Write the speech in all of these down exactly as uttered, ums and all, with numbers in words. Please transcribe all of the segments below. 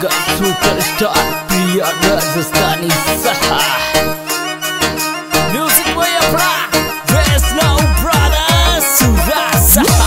juga superstar Pria Rajasthani Saha. Music Maya Pra There's no brother Surah Saha.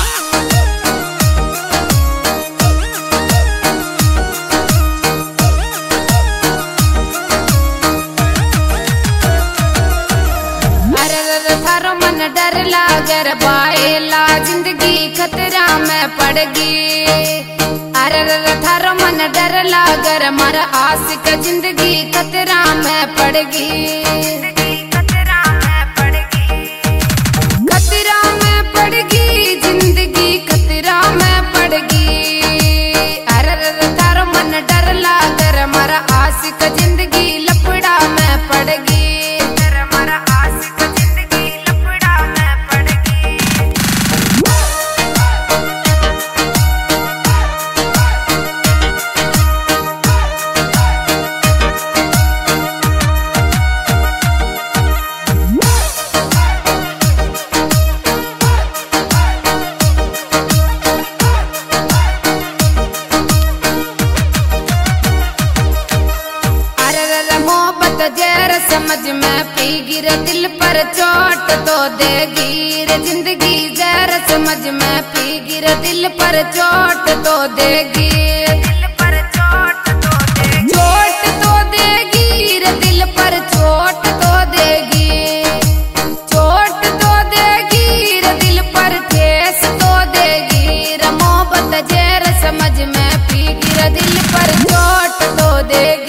डर लागर बाएला जिंदगी खतरा में पड़ गई। अरे थारो मन डर लागर मारा आशिक जिंदगी खतरा में पड़ गई। खतरा में पड़ गई, खतरा में पड़ गई जिंदगी खतरा में पड़ गई। अरे थारो मन डर लागर मारा आशिक जिंदगी लपड़ा में पड़ गई। जहर समझ में पी गिर दिल पर चोट तो देगी रे जिंदगी। जहर समझ में पी गिर दिल पर चोट तो देगी। दिल पर चोट तो देगी, चोट तो देगी रे दिल पर चोट तो देगी। चोट तो देगी रे दिल पर ठेस तो देगी रे मोहब्बत। जहर समझ में पी गिर दिल पर चोट तो देगी।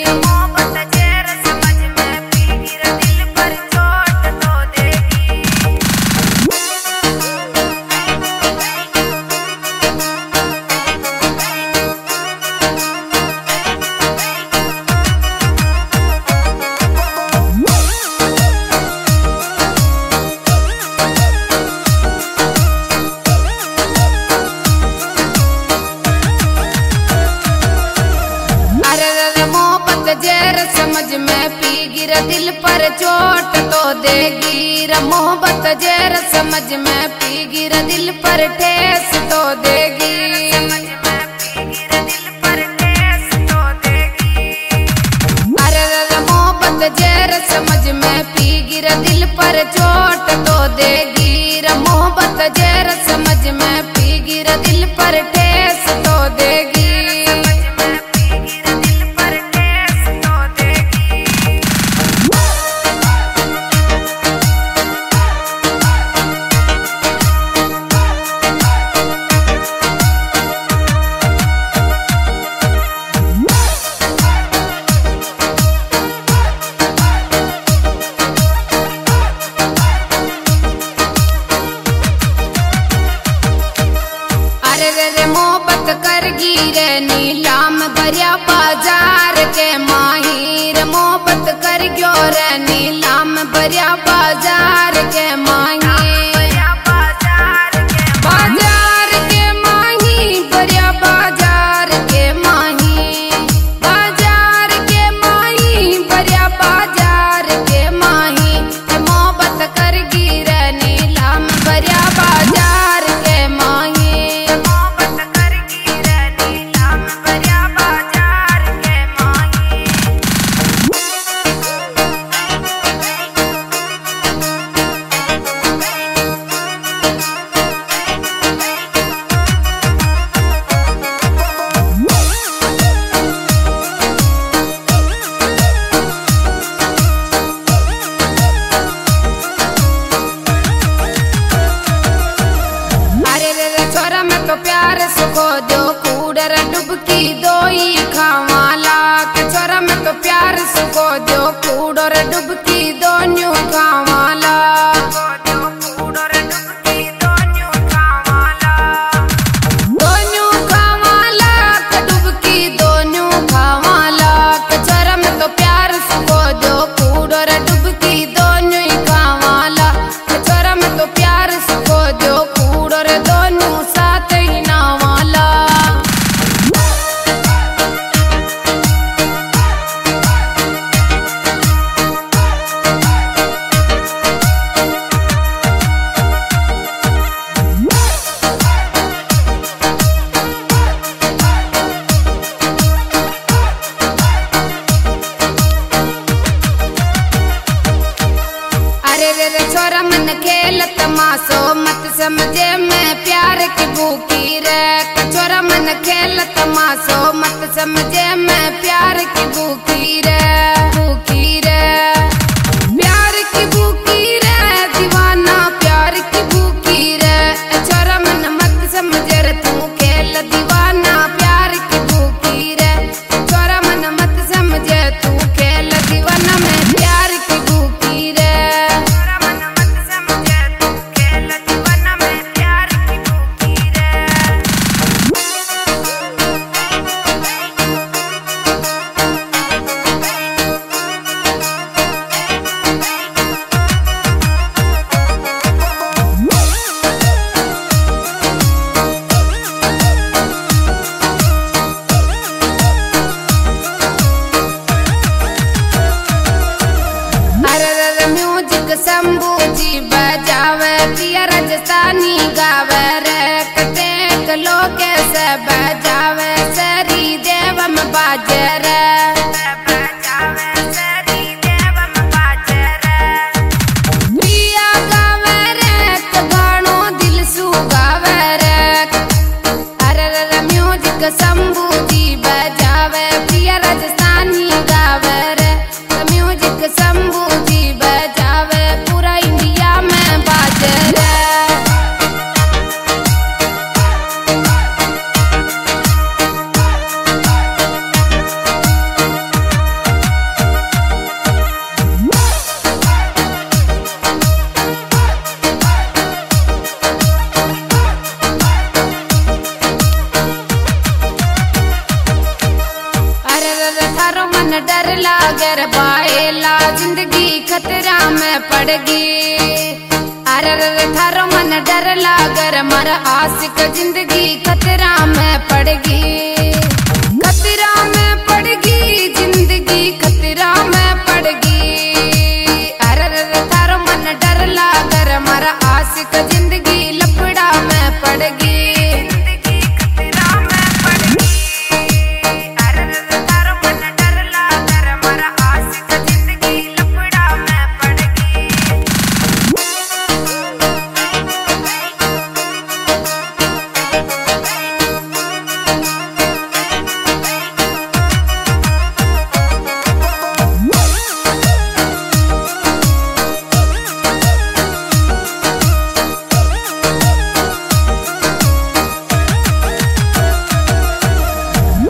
जहर समझ में पी गिर दिल पर चोट तो देगी रे मोहब्बत। जहर समझ में पी गिर दिल पर ठेस तो देगी। अरे मोहब्बत जहर समझ में पी गिर दिल पर चोट तो देगी रे मोहब्बत। जहर समझ में पी गिर दिल पर ठेस तो देगी। मोहब्बत करगी रे नीलाम भरिया बाजार के माहिर। मोहब्बत करग्यो रे नीलाम भरिया बाजार के माहिर। बाजार के माही भरिया बाजार के माही। बाजार के माही भरिया बाजार के माही। मोहब्बत करगी रे नीलाम भरिया बाजार के माही। छोरा में तो प्यार सुखो दो कूड़र डुबकी दो ही खावाला। के छोरा में तो प्यार सुखो दो कूड़र डुबकी दो न्यू खावाला। दो न्यू खावाला के डुबकी दो न्यू खावाला। के छोरा में तो प्यार सुखो दो कूड़र डुबकी दो न्यू खावाला। के छोरा में तो प्यार सुखो दो कूड़र दो साथ ही नावाला। तमाशो मत समझे मैं प्यार की भूखी रे। कचोरा मन खेल तमाशो मत समझे मैं प्यार की भूखी रे, भूखी रे, प्यार की भूखी रे, दीवाना प्यार की भूखी रे। छोरा मन मत समझे रे तू खेल दीवाना प्यार की भूखी रे। छोरा मन मत समझे तू खेल दीवाना मैं प्यार की भूखी रे। छोरा मन मत समझे तू खेल दीवाना मैं प्यार की भूखी रे। म्यूजिक शंभू जी बजावे पिया राजस्थानी गावे रे। कतेक लोग से बजावे सरी देवम बाजे रे, बजावे सरी देवम बाजे रे। पिया गावे रे तो गानो दिल सु गावे रे। अरे रे म्यूजिक शंभू जी बजावे पिया राजस्थानी गावे रे। म्यूजिक शंभू जी बजावे पूरा इंडिया में बाजे रे। थारो मन डर लागे रे बाएला जिंदगी खतरा में पड़गी। अरे रे थारो मन डर लागे रे मारा आशिक जिंदगी खतरा में पड़गी।